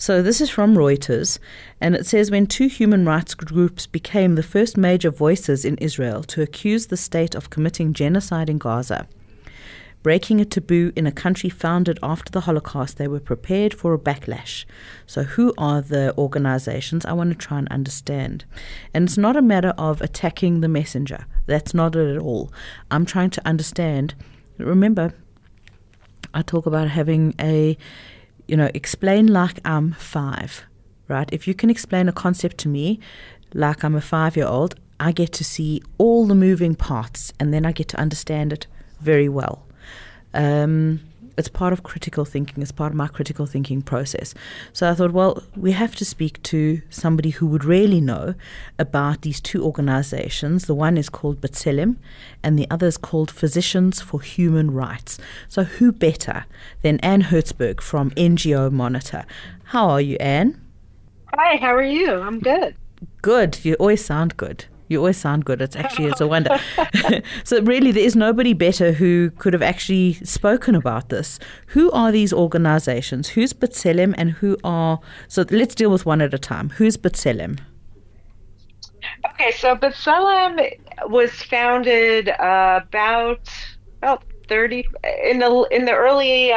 So this is from Reuters, and it says when two human rights groups became the first major voices in Israel to accuse the state of committing genocide in Gaza, breaking a taboo in a country founded after the Holocaust, they were prepared for a backlash. So who are the organizations? I want to try and understand. And it's not a matter of attacking the messenger. That's not it at all. I'm trying to understand. Remember, I talk about having explain like I'm 5, right? If you can explain a concept to me like I'm a 5-year-old, I get to see all the moving parts and then I get to understand it very well. It's part of critical thinking. It's part of my critical thinking process. So I thought, well, we have to speak to somebody who would really know about these two organizations. The one is called B'Tselem and the other is called Physicians for Human Rights. So who better than Anne Hertzberg from NGO Monitor? How are you, Anne? Hi, how are you? I'm good. Good. You always sound good. You always sound good. It's a wonder. So really, there is nobody better who could have actually spoken about this. Who are these organizations? Who's B'Tselem and who are... So let's deal with one at a time. Who's B'Tselem? Okay, so B'Tselem was founded about 30 in the early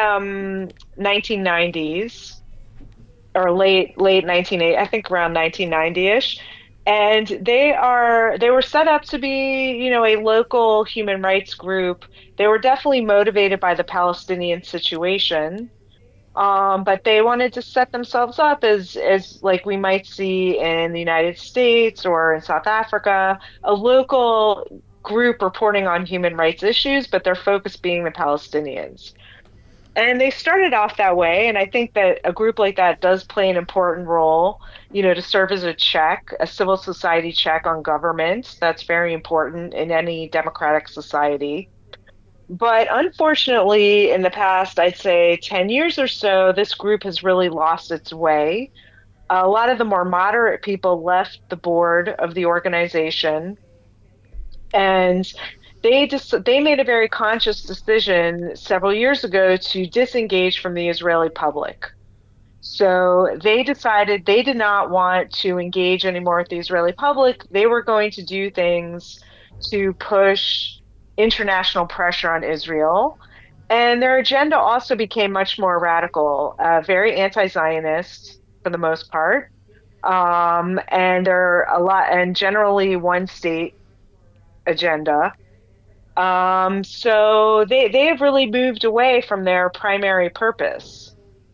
1990s or late 1980, I think around 1990ish. And they were set up to be, a local human rights group. They were definitely motivated by the Palestinian situation, but they wanted to set themselves up as like we might see in the United States or in South Africa, a local group reporting on human rights issues, but their focus being the Palestinians. And they started off that way, and I think that a group like that does play an important role, to serve as a civil society check on government. That's very important in any democratic society. But unfortunately, in the past, I'd say 10 years or so, this group has really lost its way. A lot of the more moderate people left the board of the organization, and they made a very conscious decision several years ago to disengage from the Israeli public. So they decided they did not want to engage anymore with the Israeli public. They were going to do things to push international pressure on Israel. And their agenda also became much more radical, very anti-Zionist for the most part. And they're and generally one state agenda. So they have really moved away from their primary purpose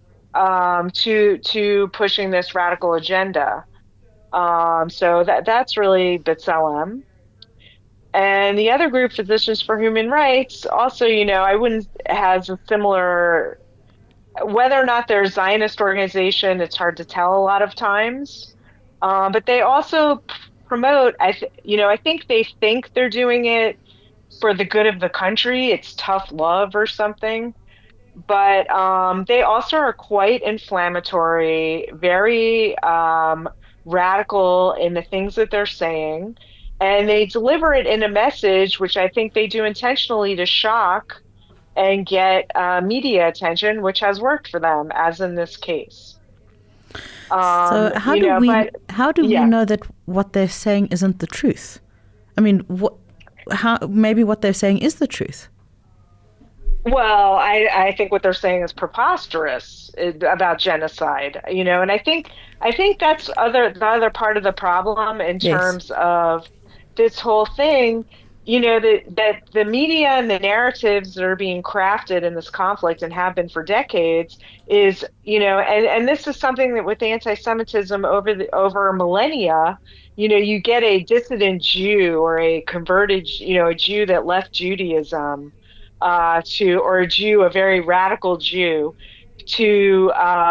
to pushing this radical agenda. So that's really B'Tselem. And the other group, Physicians for Human Rights, also, I wouldn't has a similar, whether or not they're a Zionist organization, it's hard to tell a lot of times. But they also promote, I think they think they're doing it for the good of the country. It's tough love or something. But they also are quite inflammatory, very radical in the things that they're saying. And they deliver it in a message, which I think they do intentionally to shock and get media attention, which has worked for them, as in this case. So how do we know that what they're saying isn't the truth? I mean, maybe what they're saying is the truth. Well, I think what they're saying is preposterous about genocide, and I think that's the other part of the problem in terms of this whole thing, that the media and the narratives that are being crafted in this conflict and have been for decades is, and this is something that with anti-Semitism over millennia, you get a dissident Jew or a converted, a Jew that left Judaism, or a Jew, a very radical Jew, to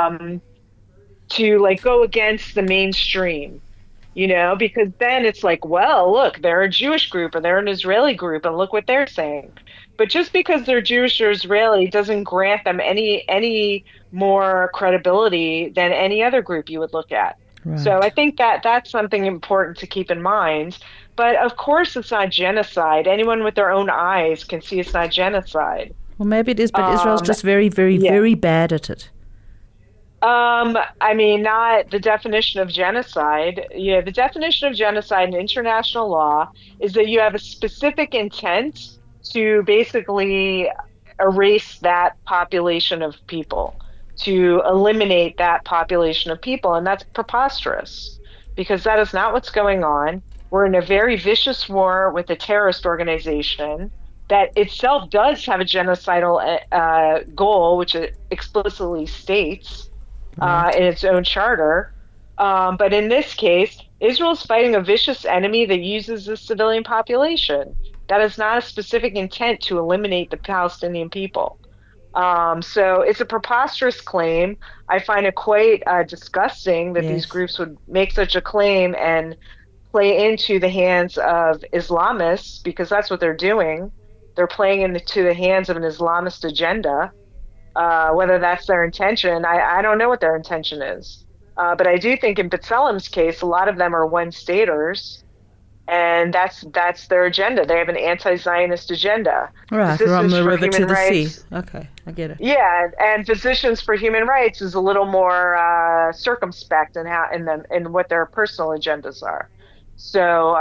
like go against the mainstream, because then it's like, well, look, they're a Jewish group or they're an Israeli group and look what they're saying. But just because they're Jewish or Israeli doesn't grant them any more credibility than any other group you would look at. Right. So I think that's something important to keep in mind. But of course it's not genocide. Anyone with their own eyes can see it's not genocide. Well, maybe it is, but Israel's just very, very, very bad at it. I mean, not the definition of genocide. Yeah, the definition of genocide in international law is that you have a specific intent to basically erase that population of people, to eliminate that population of people. And that's preposterous because that is not what's going on. We're in a very vicious war with a terrorist organization that itself does have a genocidal goal, which it explicitly states in its own charter. But in this case, Israel is fighting a vicious enemy that uses the civilian population. That is not a specific intent to eliminate the Palestinian people. So it's a preposterous claim. I find it quite disgusting that these groups would make such a claim and play into the hands of Islamists, because that's what they're doing. They're playing into the hands of an Islamist agenda. Whether that's their intention, I don't know what their intention is. But I do think in B'Tselem's case, a lot of them are one-staters, and that's their agenda. They have an anti-Zionist agenda. Right, from the river to the sea. Okay, I get it. Yeah, and Physicians for Human Rights is a little more circumspect in what their personal agendas are. So,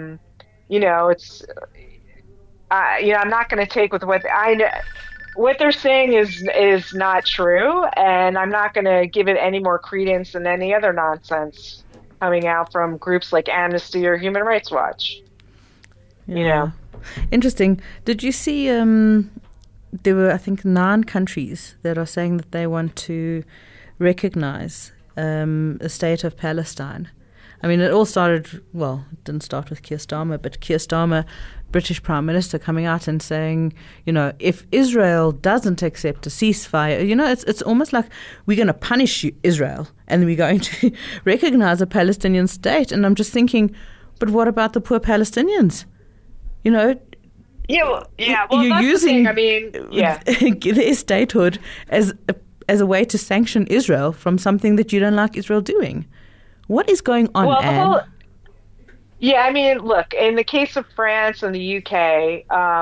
it's... I'm not going to take with what I know. What they're saying is not true, and I'm not going to give it any more credence than any other nonsense coming out from groups like Amnesty or Human Rights Watch. Yeah. Interesting. Did you see there were, I think, 9 countries that are saying that they want to recognize a state of Palestine. I mean, it all started, well, it didn't start with Keir Starmer, but Keir Starmer, British Prime Minister, coming out and saying, if Israel doesn't accept a ceasefire, it's almost like we're going to punish Israel and we're going to recognize a Palestinian state. And I'm just thinking, but what about the poor Palestinians? Well, you're using their statehood as a way to sanction Israel from something that you don't like Israel doing. What is going on, Anne? Look, in the case of France and the UK,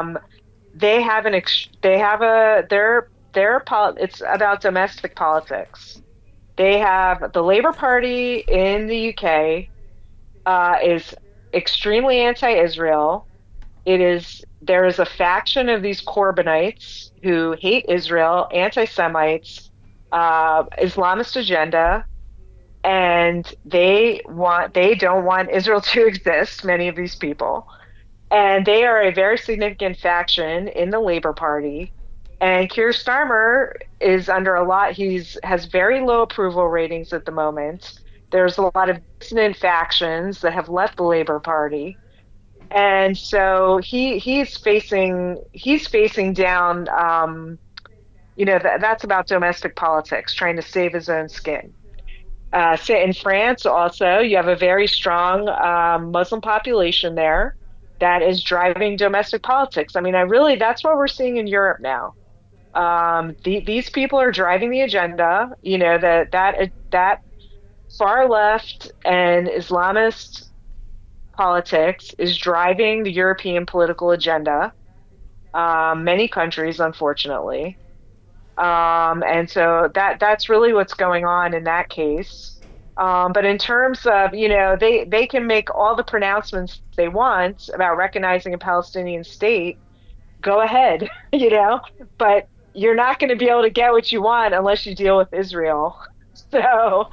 it's about domestic politics. They have the Labour Party in the UK is extremely anti-Israel. There is a faction of these Corbynites who hate Israel, anti-Semites, Islamist agenda. And they don't want Israel to exist, many of these people. And they are a very significant faction in the Labour Party. And Keir Starmer is under has very low approval ratings at the moment. There's a lot of dissident factions that have left the Labour Party. And so he's facing down, that's about domestic politics, trying to save his own skin. In France also, you have a very strong Muslim population there that is driving domestic politics. I mean, that's what we're seeing in Europe now. These people are driving the agenda, that far left and Islamist politics is driving the European political agenda. Many countries, unfortunately. And so that's really what's going on in that case. But in terms of, they can make all the pronouncements they want about recognizing a Palestinian state. Go ahead, but you're not going to be able to get what you want unless you deal with Israel. So,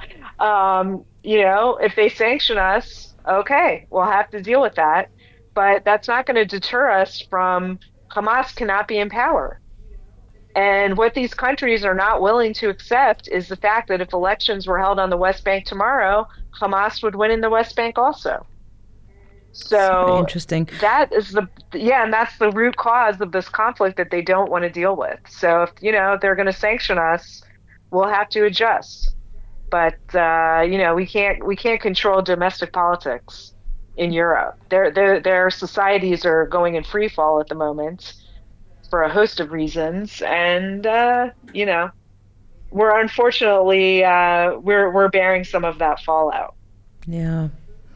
if they sanction us, okay, we'll have to deal with that. But that's not going to deter us from Hamas cannot be in power. And what these countries are not willing to accept is the fact that if elections were held on the West Bank tomorrow, Hamas would win in the West Bank also. So interesting. That is and that's the root cause of this conflict that they don't want to deal with. So if they're going to sanction us, we'll have to adjust. But we can't control domestic politics in Europe. Their societies are going in free fall at the moment, for a host of reasons, and we're unfortunately we're bearing some of that fallout. Yeah,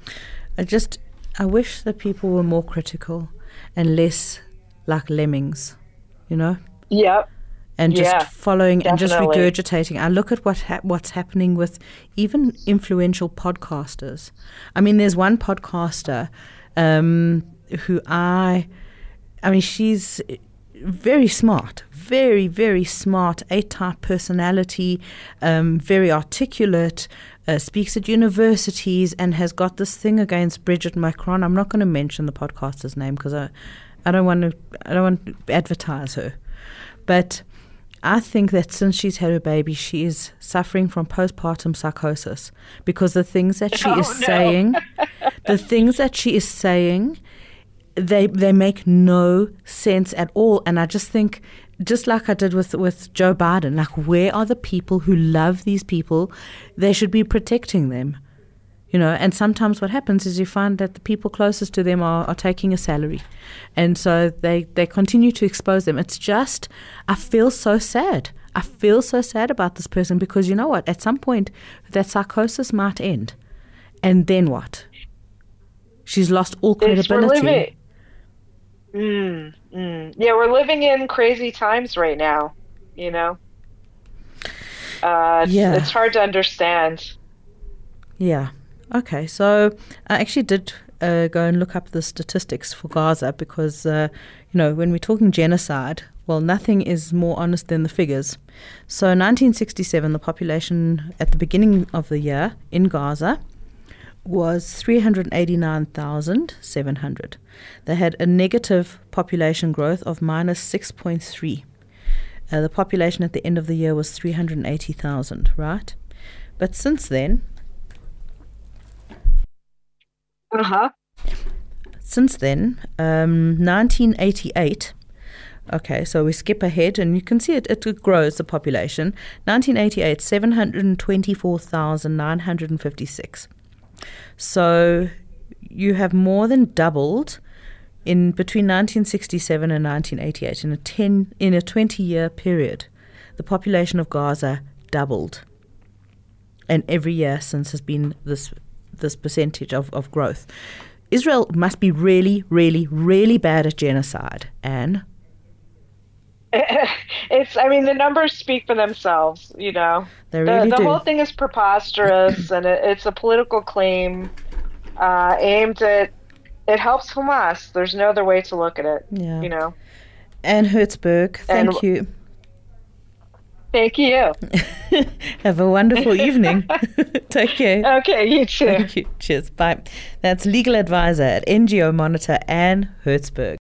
I wish that people were more critical and less like lemmings. Yep. and just following definitely. and just regurgitating. I look at what's happening with even influential podcasters. I mean, there's one podcaster who she's very smart, very, very smart, A-type personality, very articulate, speaks at universities, and has got this thing against Bridget Macron. I'm not going to mention the podcaster's name because I don't want to advertise her. But I think that since she's had her baby, she is suffering from postpartum psychosis because the things that she is saying, they make no sense at all. And I just think, just like I did with Joe Biden, like, where are the people who love these people? They should be protecting them. And sometimes what happens is you find that the people closest to them are taking a salary. And so they continue to expose them. It's just, I feel so sad. I feel so sad about this person because you know what? At some point, that psychosis might end. And then what? She's lost all credibility. Yeah, we're living in crazy times right now, It's hard to understand. Yeah. Okay, so I actually did go and look up the statistics for Gaza because, when we're talking genocide, well, nothing is more honest than the figures. So 1967, the population at the beginning of the year in Gaza was 389,700. They had a negative population growth of minus 6.3. The population at the end of the year was 380,000, right? But since then... Since then, 1988... Okay, so we skip ahead and you can see it grows, the population. 1988, 724,956. So you have more than doubled in between 1967 and 1988. In a 20-year period, the population of Gaza doubled. And every year since has been this percentage of growth. Israel must be really, really, really bad at genocide, Anne. The numbers speak for themselves, They really do. The whole thing is preposterous, and it's a political claim aimed at, it helps Hamas. There's no other way to look at it, Anne Hertzberg, thank you. Thank you. Have a wonderful evening. Take care. Okay, you too. Thank you. Cheers. Bye. That's legal advisor at NGO Monitor, Anne Hertzberg.